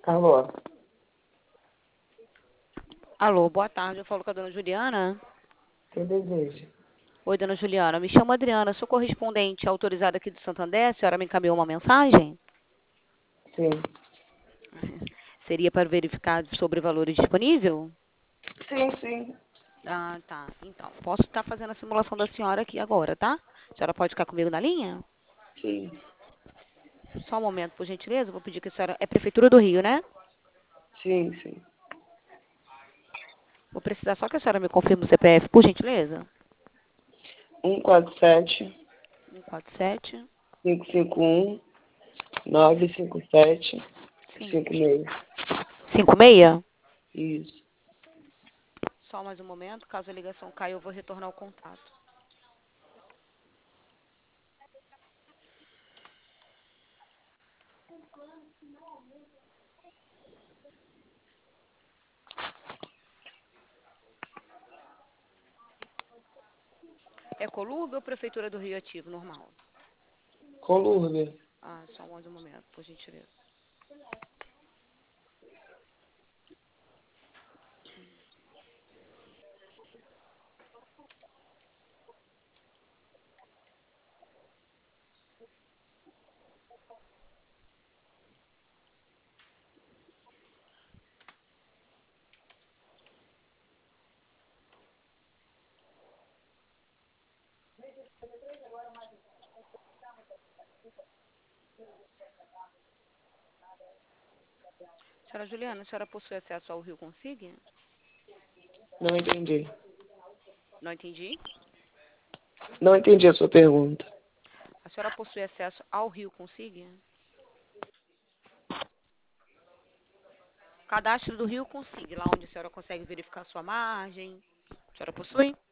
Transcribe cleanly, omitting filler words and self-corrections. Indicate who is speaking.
Speaker 1: Alô,
Speaker 2: Alô, boa tarde. Eu falo com a dona Juliana.
Speaker 1: quem deseja?
Speaker 2: Oi, dona Juliana. Me chamo Adriana. Sou correspondente autorizada aqui do Santander. A senhora me encaminhou uma mensagem?
Speaker 1: Sim.
Speaker 2: Seria para verificar sobre valores disponível?
Speaker 1: Sim, sim.
Speaker 2: Ah, tá. Então, posso estar fazendo a simulação da senhora aqui agora, tá? A senhora pode ficar comigo na linha?
Speaker 1: Sim.
Speaker 2: Só um momento, por gentileza. Vou pedir que a senhora... É Prefeitura do Rio, né?
Speaker 1: Sim, sim.
Speaker 2: Vou precisar só que a senhora me confirme o CPF, por gentileza.
Speaker 1: 147
Speaker 2: 147.
Speaker 1: 551 957
Speaker 2: Sim.
Speaker 1: 56.
Speaker 2: 56?
Speaker 1: Isso.
Speaker 2: Só mais um momento. Caso a ligação caia, eu vou retornar o contato. É Colúrbio ou Prefeitura do Rio Ativo, normal?
Speaker 1: Colúrbia.
Speaker 2: Ah, só mais um momento, por gentileza. Senhora Juliana, a senhora possui acesso ao Rio Consigne?
Speaker 1: Não entendi.
Speaker 2: Não entendi.
Speaker 1: Não entendi a sua pergunta.
Speaker 2: A senhora possui acesso ao Rio Consigne? Cadastro do Rio Consigne, lá onde a senhora consegue verificar sua margem. A senhora possui?